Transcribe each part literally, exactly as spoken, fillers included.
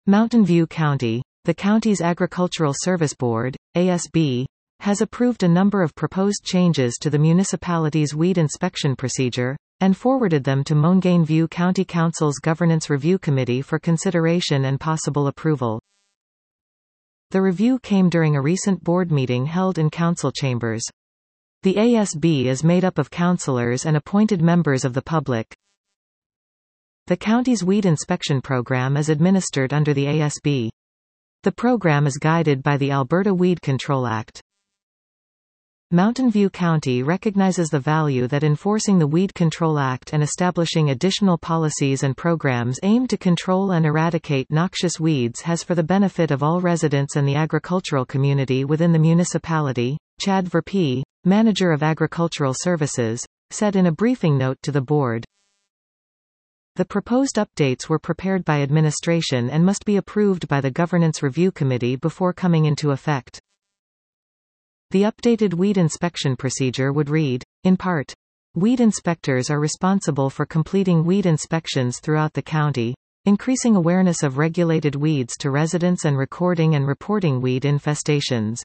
Mountain View County, the county's Agricultural Service Board, A S B, has approved a number of proposed changes to the municipality's weed inspection procedure, and forwarded them to Mountain View County Council's Governance Review Committee for consideration and possible approval. The review came during a recent board meeting held in council chambers. The A S B is made up of councillors and appointed members of the public. The county's weed inspection program is administered under the A S B. The program is guided by the Alberta Weed Control Act. Mountain View County recognizes the value that enforcing the Weed Control Act and establishing additional policies and programs aimed to control and eradicate noxious weeds has for the benefit of all residents and the agricultural community within the municipality, Chad Verpee, Manager of Agricultural Services, said in a briefing note to the board. The proposed updates were prepared by administration and must be approved by the Governance Review Committee before coming into effect. The updated weed inspection procedure would read, in part, weed inspectors are responsible for completing weed inspections throughout the county, increasing awareness of regulated weeds to residents and recording and reporting weed infestations.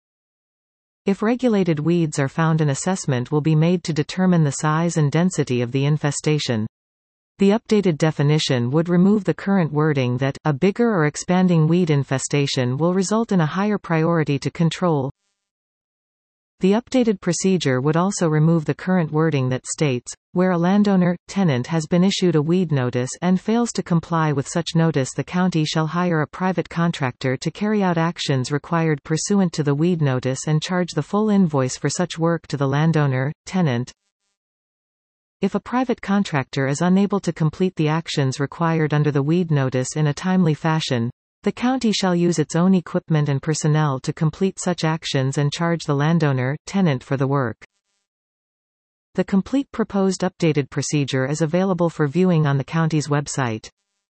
If regulated weeds are found, an assessment will be made to determine the size and density of the infestation. The updated definition would remove the current wording that a bigger or expanding weed infestation will result in a higher priority to control. The updated procedure would also remove the current wording that states, where a landowner, tenant has been issued a weed notice and fails to comply with such notice, the county shall hire a private contractor to carry out actions required pursuant to the weed notice and charge the full invoice for such work to the landowner, tenant. If a private contractor is unable to complete the actions required under the weed notice in a timely fashion, the county shall use its own equipment and personnel to complete such actions and charge the landowner, tenant for the work. The complete proposed updated procedure is available for viewing on the county's website.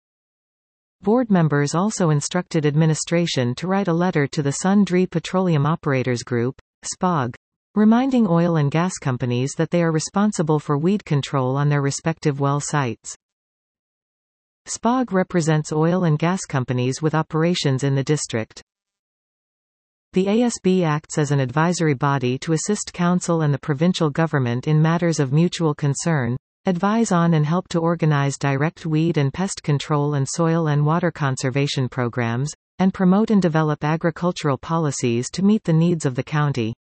Board members also instructed administration to write a letter to the Sundre Petroleum Operators Group, S P O G, reminding oil and gas companies that they are responsible for weed control on their respective well sites. S P O G represents oil and gas companies with operations in the district. The A S B acts as an advisory body to assist council and the provincial government in matters of mutual concern, advise on and help to organize direct weed and pest control and soil and water conservation programs, and promote and develop agricultural policies to meet the needs of the county.